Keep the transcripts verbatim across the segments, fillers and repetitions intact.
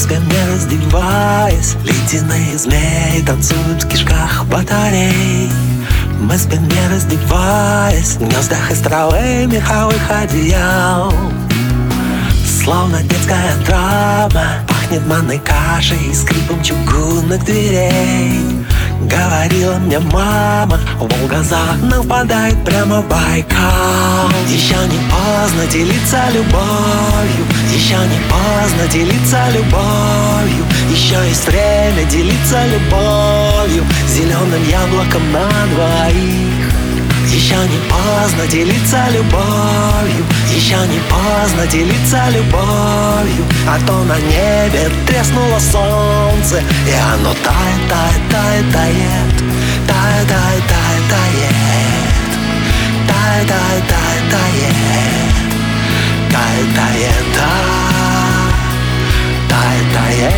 спим, не раздеваясь. Ледяные змеи танцуют в кишках батарей. Мы спим, не раздеваясь, в гнездах из травы меховых одеял. Словно детская драма, пахнет манной кашей и скрипом чугунных дверей. Говорила мне мама, Волга за окном впадает прямо в Байкал. Еще не поздно делиться любовью, еще не поздно делиться любовью. Еще есть время делиться любовью, зеленым яблоком на двоих. Еще не поздно делиться любовью, еще не поздно делиться любовью. А то на небе треснуло солнце, и оно тает, тает, тает, тает. Тает, тает, тает, тает. Тает, тает, тает, тает. Тает, тает, тает. Тает,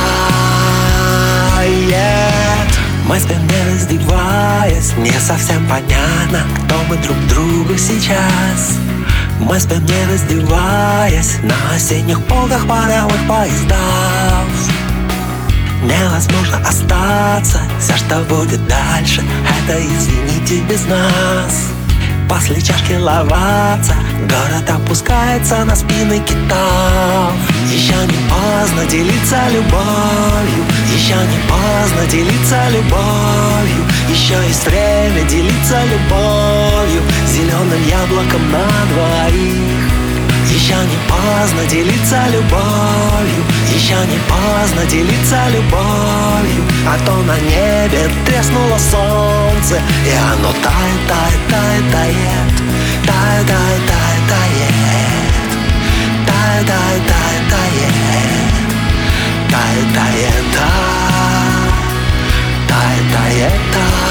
тает, тает. Мы спим, не раздеваясь, не совсем понятно, кто мы друг другу сейчас. Мы спим, не раздеваясь, на осенних полках паровых поездов. Невозможно остаться, все, что будет дальше, это, извините, без нас. После чашки ловаться, город опускается на спины китов. Еще не поздно делиться любовью, еще не поздно делиться любовью. Еще есть время делиться любовью, зеленым яблоком на двоих. Еще не поздно делиться любовью, еще не поздно делиться любовью. А то на небе треснуло солнце, и оно тает, тает, тает, тает. Тает, тает, тает, тает. Тает, тает, тает, тает. Тает, тает, тает. Тает, тает, тает.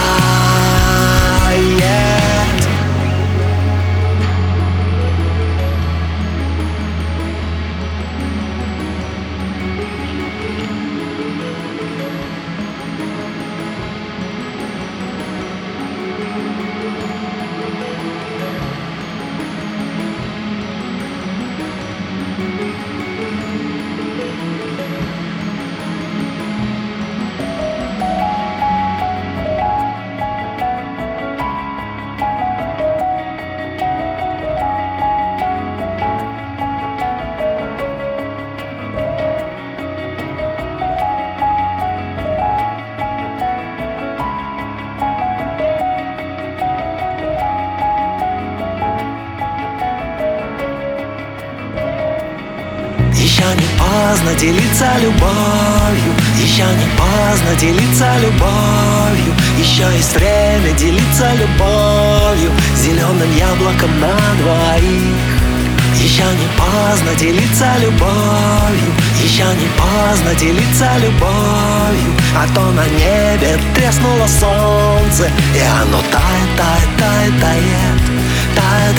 Еще не поздно делиться любовью, еще не поздно делиться любовью. Еще есть время делиться любовью, зеленым яблоком на двоих. Еще не поздно делиться любовью, еще не поздно делиться любовью. А то на небе треснуло солнце, и оно тает, тает, тает, тает. Тает,